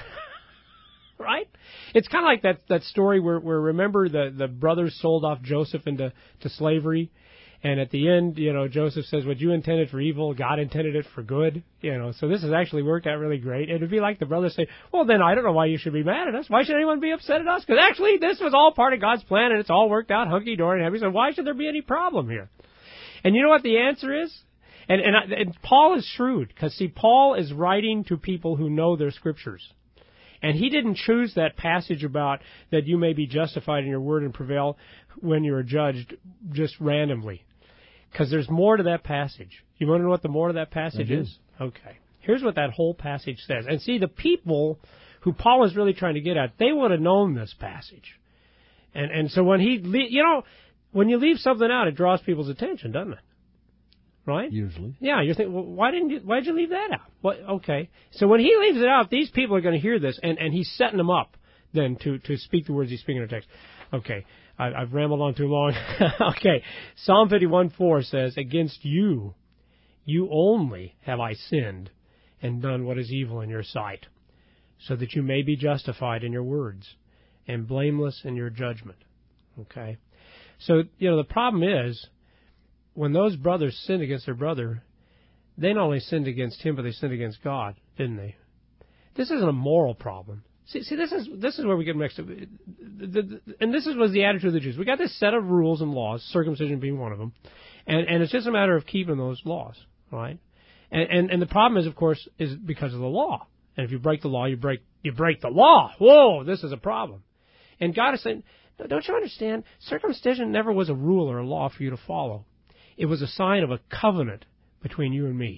Right? It's kind of like that, that story where, where remember the, the brothers sold off Joseph into to slavery, and at the end, you know, Joseph says, what you intended for evil, God intended it for good. You know, so this has actually worked out really great. It would be like the brothers say, well, then I don't know why you should be mad at us. Why should anyone be upset at us? Because actually, this was all part of God's plan, and it's all worked out hunky-dory and happy. So why should there be any problem here? And you know what the answer is? And, and, I, and Paul is shrewd, because, see, Paul is writing to people who know their scriptures. And he didn't choose that passage about that you may be justified in your word and prevail when you are judged just randomly. Because there's more to that passage. You want to know what the more to that passage is? Okay. Here's what that whole passage says. And see, the people who Paul is really trying to get at, they would have known this passage. And and so when he, you know, when you leave something out, it draws people's attention, doesn't it? Right? Usually. Yeah, you're thinking, well, why didn't you, why did you leave that out? What? Okay. So when he leaves it out, these people are going to hear this, and, and he's setting them up then to, to speak the words he's speaking in the text. Okay. I, I've rambled on too long. Okay. Psalm fifty-one four says, against you, you only have I sinned and done what is evil in your sight, so that you may be justified in your words and blameless in your judgment. Okay. So, you know, the problem is, when those brothers sinned against their brother, they not only sinned against him, but they sinned against God, didn't they? This isn't a moral problem. See, see, this is this is where we get mixed up. The, the, and this is, was the attitude of the Jews. We got this set of rules and laws, circumcision being one of them, and, and it's just a matter of keeping those laws, right? And, and and the problem is, of course, is because of the law. And if you break the law, you break you break the law. Whoa, this is a problem. And God is saying, don't you understand? Circumcision never was a rule or a law for you to follow. It was a sign of a covenant between you and me.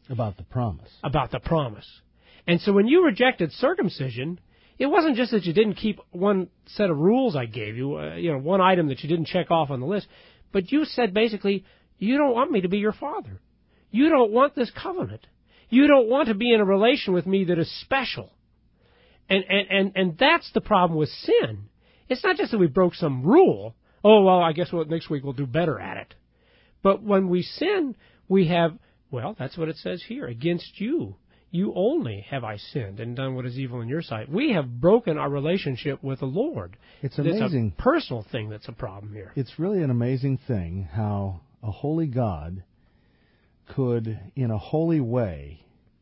About the promise. About the promise. And so when you rejected circumcision, it wasn't just that you didn't keep one set of rules I gave you, uh, you know, one item that you didn't check off on the list, but you said basically, you don't want me to be your father. You don't want this covenant. You don't want to be in a relation with me that is special. And, and, and, and that's the problem with sin. It's not just that we broke some rule. Oh, well, I guess what next week we'll do better at it. But when we sin, we have, well, that's what it says here. Against you, you only have I sinned and done what is evil in your sight. We have broken our relationship with the Lord. It's amazing. It's a personal thing that's a problem here. It's really an amazing thing how a holy God could, in a holy way,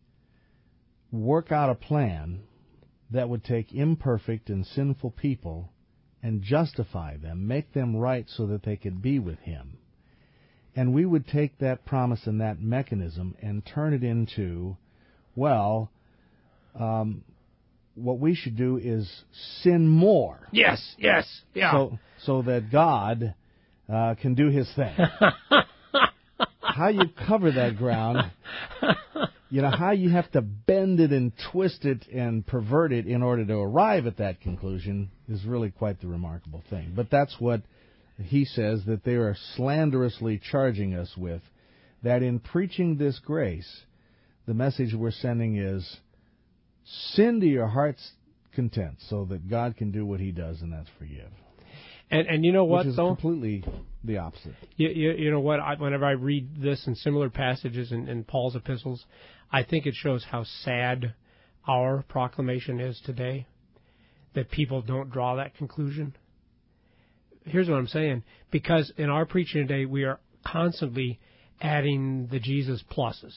work out a plan that would take imperfect and sinful people and justify them, make them right so that they could be with Him. And we would take that promise and that mechanism and turn it into, well, um, what we should do is sin more. Yes, yes, yeah. So, so that God uh, can do His thing. How you cover that ground, you know, how you have to bend it and twist it and pervert it in order to arrive at that conclusion is really quite the remarkable thing. But that's what he says that they are slanderously charging us with, that in preaching this grace, the message we're sending is sin to your heart's content so that God can do what He does, and that's forgive. And and you know what, Which is though? completely the opposite. You, you, you know what? I, whenever I read this and similar passages in, in Paul's epistles, I think it shows how sad our proclamation is today, that people don't draw that conclusion. Here's what I'm saying. Because in our preaching today, we are constantly adding the Jesus pluses.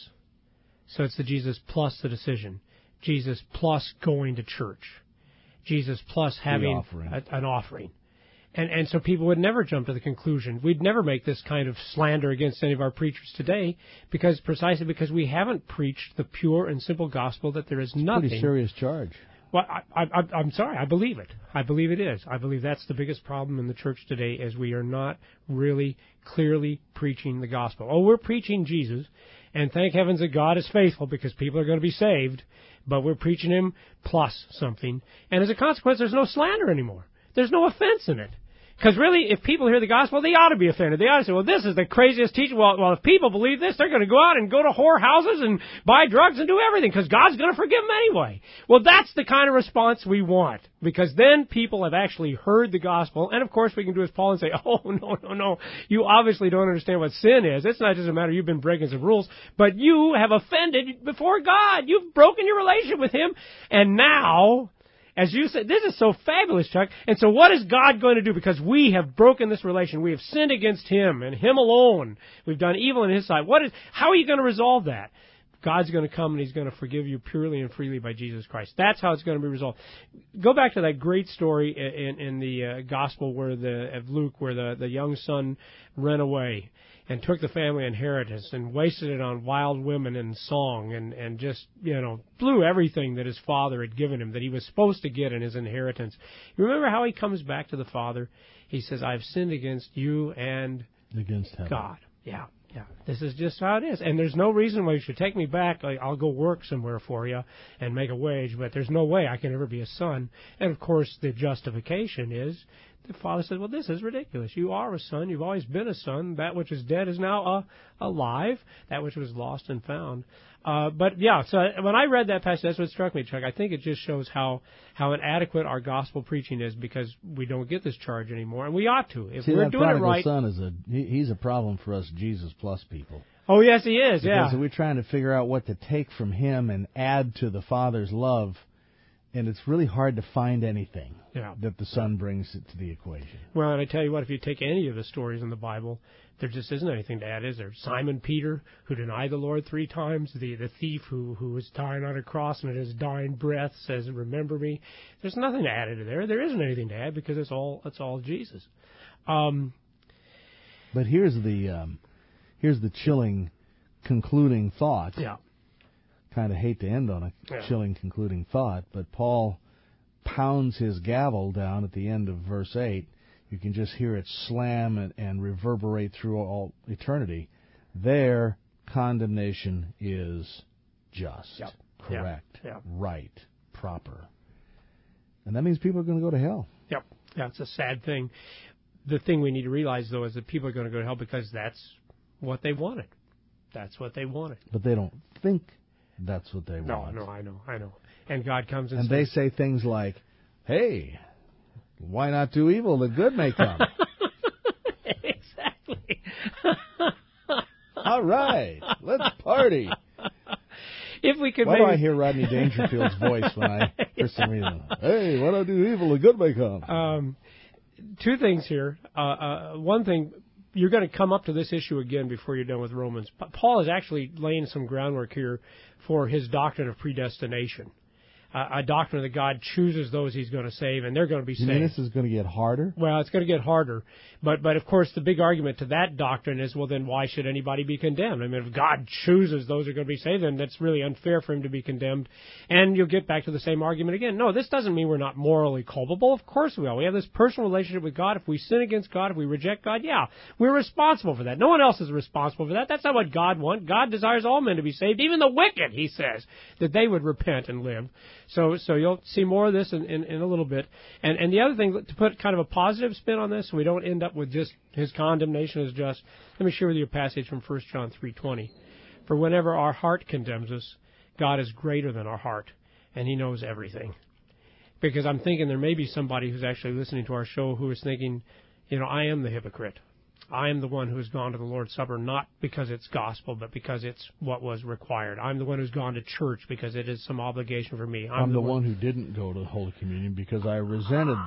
So it's the Jesus plus the decision, Jesus plus going to church, Jesus plus having offering. A, an offering. And and so people would never jump to the conclusion. We'd never make this kind of slander against any of our preachers today, because precisely because we haven't preached the pure and simple gospel that there is it's nothing. Pretty serious charge. Well, I, I, I'm sorry. I believe it. I believe it is. I believe that's the biggest problem in the church today, is we are not really clearly preaching the gospel. Oh, we're preaching Jesus, and thank heavens that God is faithful because people are going to be saved, but we're preaching Him plus something. And as a consequence, there's no slander anymore. There's no offense in it. Because really, if people hear the gospel, they ought to be offended. They ought to say, well, this is the craziest teaching. Well, well, if people believe this, they're going to go out and go to whorehouses and buy drugs and do everything because God's going to forgive them anyway. Well, that's the kind of response we want, because then people have actually heard the gospel. And, of course, we can do as Paul and say, oh, no, no, no, you obviously don't understand what sin is. It's not just a matter you've been breaking some rules, but you have offended before God. You've broken your relationship with Him, and now, as you said, this is so fabulous, Chuck. And so what is God going to do? Because we have broken this relation. We have sinned against Him and Him alone. We've done evil in His sight. What is? How are you going to resolve that? God's going to come and He's going to forgive you purely and freely by Jesus Christ. That's how it's going to be resolved. Go back to that great story in, in the uh, Gospel where the of Luke, where the, the young son ran away and took the family inheritance and wasted it on wild women and song and, and just, you know, blew everything that his father had given him that he was supposed to get in his inheritance. You remember how he comes back to the Father? He says, I've sinned against you and against heaven. God. Yeah, yeah. This is just how it is. And there's no reason why you should take me back. I'll go work somewhere for you and make a wage, but there's no way I can ever be a son. And, of course, the justification is the father said, well, this is ridiculous. You are a son. You've always been a son. That which is dead is now uh, alive. That which was lost and found. Uh, but, yeah, so when I read that passage, that's what struck me, Chuck. I think it just shows how, how inadequate our gospel preaching is, because we don't get this charge anymore, and we ought to. If See, we're that doing it right. son is a he, he's a problem for us Jesus plus people. Oh, yes, he is, because yeah. Because we're trying to figure out what to take from Him and add to the Father's love, and it's really hard to find anything yeah. that the Son brings to the equation. Well, and I tell you what, if you take any of the stories in the Bible, there just isn't anything to add, is there? Simon Peter, who denied the Lord three times, the, the thief who, who was dying on a cross and at his dying breath says, remember me. There's nothing to add into there. There isn't anything to add because it's all it's all Jesus. Um, but here's the um, here's the chilling concluding thought. Yeah. Kind of hate to end on a yeah. chilling concluding thought, but Paul pounds his gavel down at the end of verse eight. You can just hear it slam and, and reverberate through all eternity. There condemnation is just, yep. correct, yep. right, proper. And that means people are going to go to hell. Yep. That's a sad thing. The thing we need to realize, though, is that people are going to go to hell because that's what they wanted. That's what they wanted. But they don't think that's what they no, want. No, no, I know, I know. And God comes and, and says, they say things like, hey, why not do evil that good may come? Exactly. All right, let's party. If we could Why maybe... do I hear Rodney Dangerfield's voice when I, for some reason, hey, why not do evil that good may come? Um, two things here. Uh, uh, one thing, you're going to come up to this issue again before you're done with Romans. Paul is actually laying some groundwork here for his doctrine of predestination. Uh, a doctrine that God chooses those he's going to save, and they're going to be saved. You mean this is going to get harder? Well, it's going to get harder. But, but of course, the big argument to that doctrine is, well, then why should anybody be condemned? I mean, if God chooses those who are going to be saved, then that's really unfair for him to be condemned. And you'll get back to the same argument again. No, this doesn't mean we're not morally culpable. Of course we are. We have this personal relationship with God. If we sin against God, if we reject God, yeah, we're responsible for that. No one else is responsible for that. That's not what God wants. God desires all men to be saved, even the wicked, he says, that they would repent and live. So so you'll see more of this in, in, in a little bit. And and the other thing, to put kind of a positive spin on this, so we don't end up with just his condemnation is just, let me share with you a passage from First John three twenty. For whenever our heart condemns us, God is greater than our heart, and he knows everything. Because I'm thinking there may be somebody who's actually listening to our show who is thinking, you know, I am the hypocrite. I am the one who has gone to the Lord's Supper not because it's gospel, but because it's what was required. I'm the one who's gone to church because it is some obligation for me. I'm, I'm the, the one, one who didn't go to Holy Communion because I resented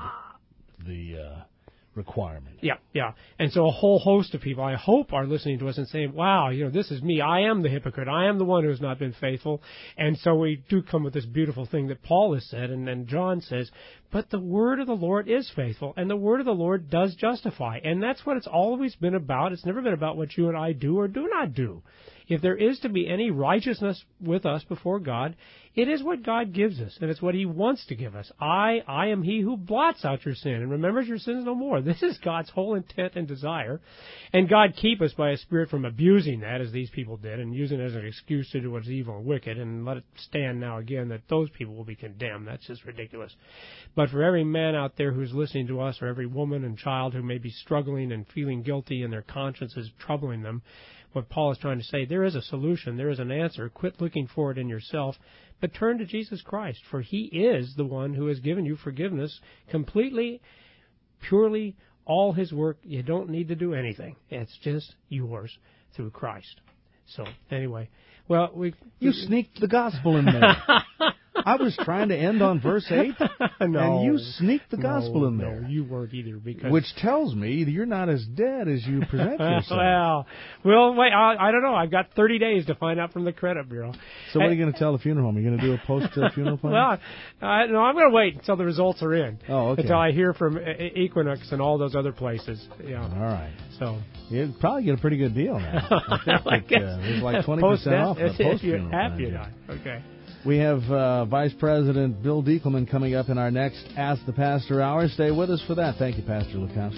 the uh, requirement. Yeah, yeah. And so a whole host of people, I hope, are listening to us and saying, wow, you know, this is me. I am the hypocrite. I am the one who has not been faithful. And so we do come with this beautiful thing that Paul has said, and then John says, but the word of the Lord is faithful, and the word of the Lord does justify. And that's what it's always been about. It's never been about what you and I do or do not do. If there is to be any righteousness with us before God, it is what God gives us, and it's what he wants to give us. I, I am he who blots out your sin and remembers your sins no more. This is God's whole intent and desire. And God keep us by his Spirit from abusing that, as these people did, and using it as an excuse to do what's evil and wicked, and let it stand now again that those people will be condemned. That's just ridiculous. But for every man out there who's listening to us, or every woman and child who may be struggling and feeling guilty and their conscience is troubling them, what Paul is trying to say, there is a solution, there is an answer. Quit looking for it in yourself, but turn to Jesus Christ, for he is the one who has given you forgiveness completely, purely, all his work. You don't need to do anything. It's just yours through Christ. So, anyway, well, we... You sneaked the gospel in there. I was trying to end on verse eight, no, and you sneaked the gospel no, in there. No, you weren't either. Because Which tells me you're not as dead as you present yourself. well, well, wait, I, I don't know. I've got thirty days to find out from the credit bureau. So what are you going to tell the funeral home? Are you going to do a post-funeral plan? Well, uh, no, I'm going to wait until the results are in. Oh, okay. Until I hear from Equinox and all those other places. Yeah. All right. So you'll probably get a pretty good deal now. I think I that, uh, there's like twenty percent off the post-funeral plan. Happy or not. Okay. We have uh, Vice President Bill Dekelman coming up in our next Ask the Pastor hour. Stay with us for that. Thank you, Pastor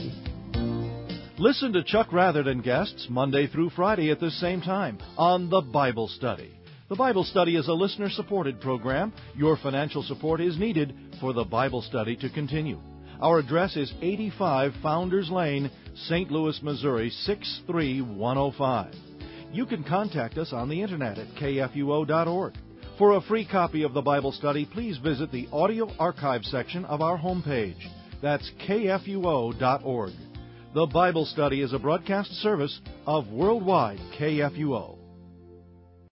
Lukowski. Listen to Chuck Rather and guests Monday through Friday at this same time on The Bible Study. The Bible Study is a listener-supported program. Your financial support is needed for The Bible Study to continue. Our address is eighty-five Founders Lane, Saint Louis, Missouri, six three one oh five. You can contact us on the Internet at K F U O dot org. For a free copy of the Bible Study, please visit the audio archive section of our homepage. That's K F U O dot org. The Bible Study is a broadcast service of Worldwide K F U O.